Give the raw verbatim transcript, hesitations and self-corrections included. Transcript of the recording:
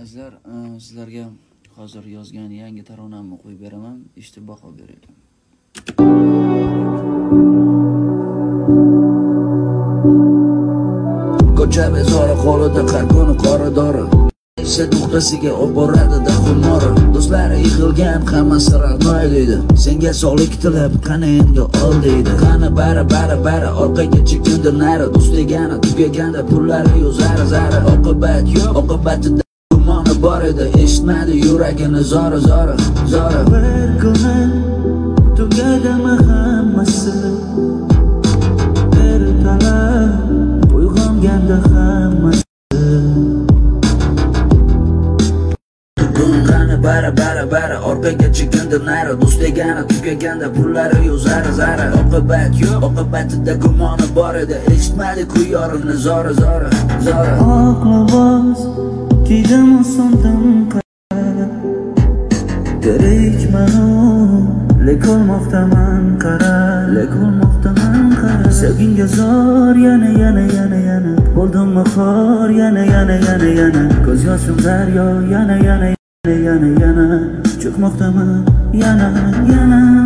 Azizlar, sizlarga hozir yozgan yangi taronamni qo'yib beraman, eshitib baho beraylik. Ko'cha bezori qo'lida har kuni qoradori, esa nuqtasiga olib boradi xumori. Do'stlari yig'ilgan, hammasi rahmoy deydi. Senga sog'lik tilab, qani endi ol deydi. Qani bari bari bari orqaga chekindir nari. Do'st degani tugaganda pullari yozar zari. Oqibat yo'q, oqibatida gumoni bor edi. Eshitmadi yuragini zora zora zora. Bir kuni tugadimi hammasi? Ertalab uyg'onganda hammasi bara bara bara orqaga chekindir nari. Do'st degani tugaganda pullari yozar zara. Oqibat yo'q, oqibatida gumoni bor edi. Eshitmadi ku yorimni zora zora zora. Oqlavoz kiydim sondim qara. Tirikmanu lek olmoqdaman qara, lek olmoqdaman qara. Sevginga zor yana yana yana yana. Bo'ldimmi xor yana yana yana yana. Ko'z yoshim daryo yana yana yana yana. Chiqmoqdaman yana yana.